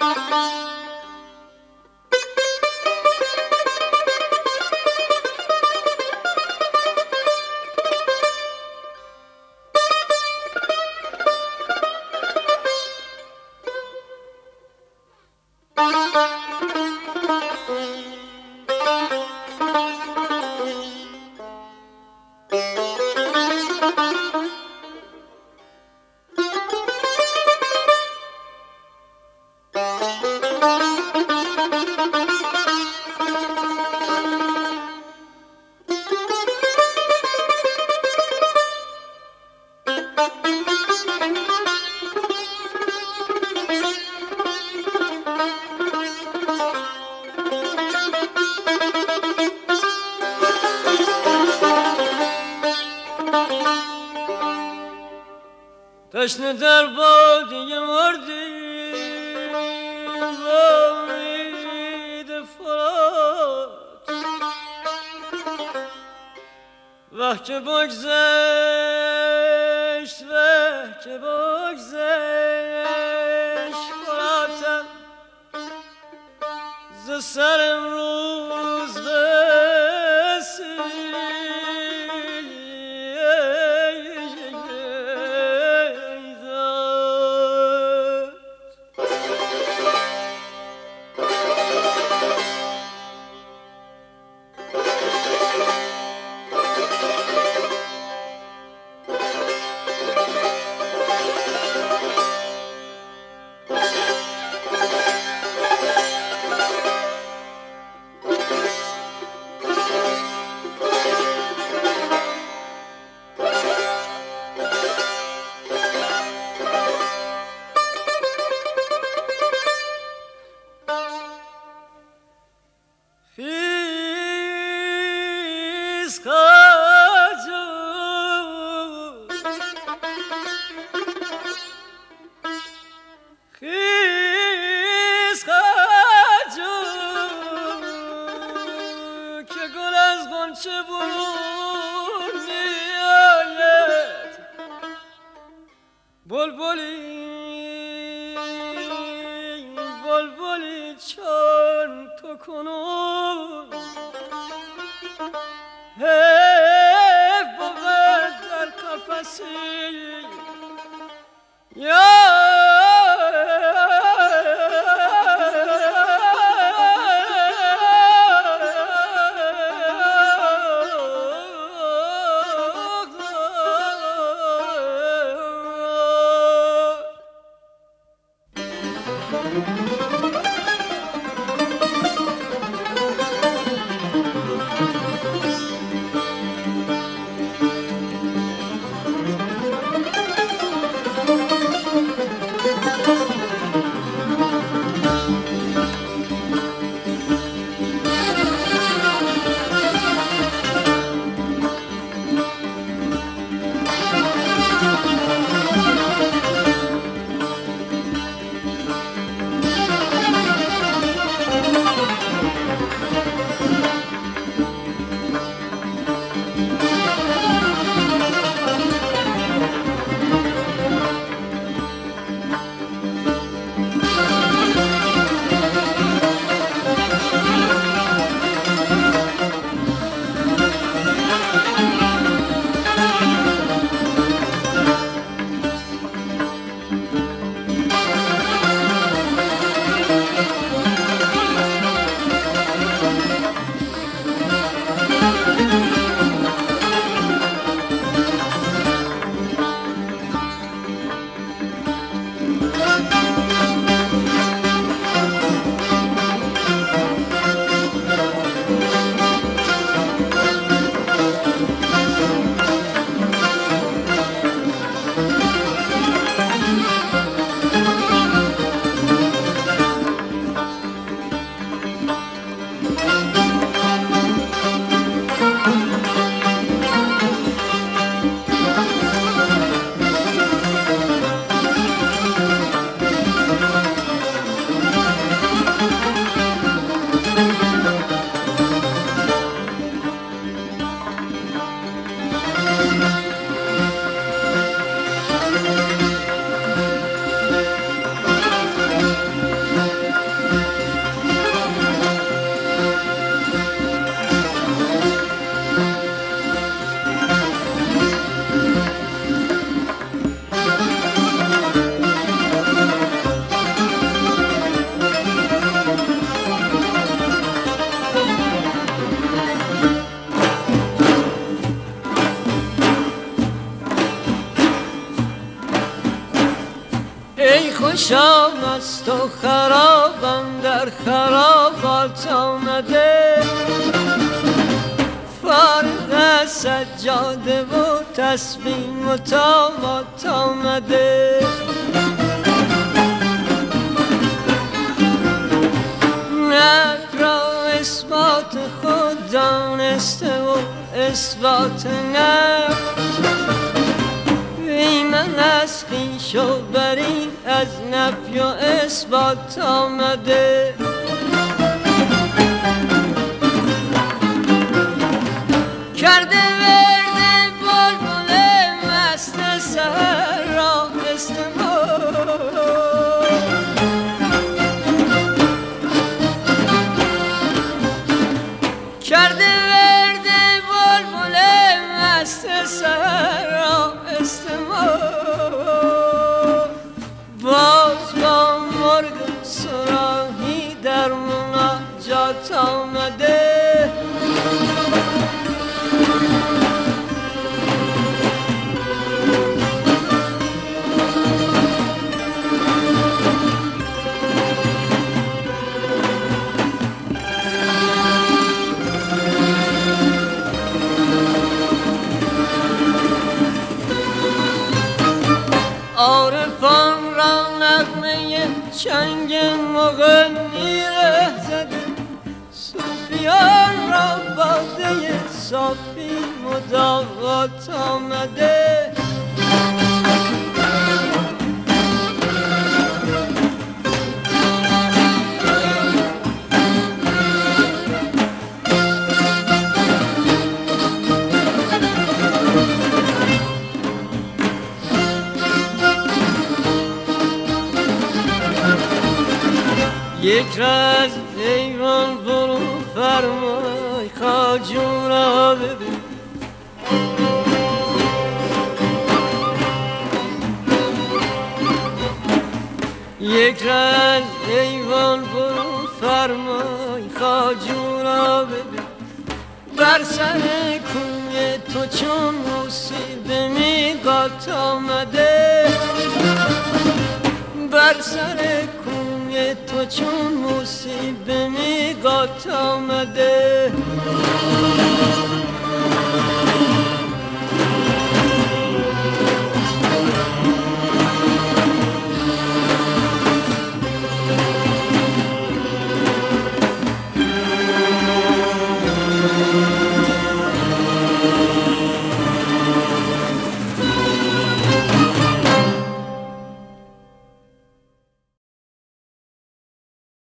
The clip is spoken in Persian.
تشنه در بادیه مردی بامید فرات وه که بگذشت فراتم ز سر امروز چه برون میآید بلبلی چون تو کنون حیف بود در قفسی یا ای خوشا مست و خرابم در خرابات آمده، فارغ از سجاده و تسبیح و طامات آمده. نفس را اثبات خود دانسته و اثبات نفس، من از خویش و بری از نفی و اثبات آمده. کرده ورد بلبل مست سحر را استماع، کرده ورد بلبل مست سحر را استماع. باز با مرغ صراحی در مناجات آمده، عارفان را نغمه چنگ مغنی ره زده، صوفیان را باده صافی مداوات آمده. یک راز ایوان برو فرمای خواجو را ببین، یک راز ایوان برو فرمای خواجو را ببین. بر سر کوی تو چون موسی به میقات آمده، بر سر کوی تو چون موسی به میقات آمده.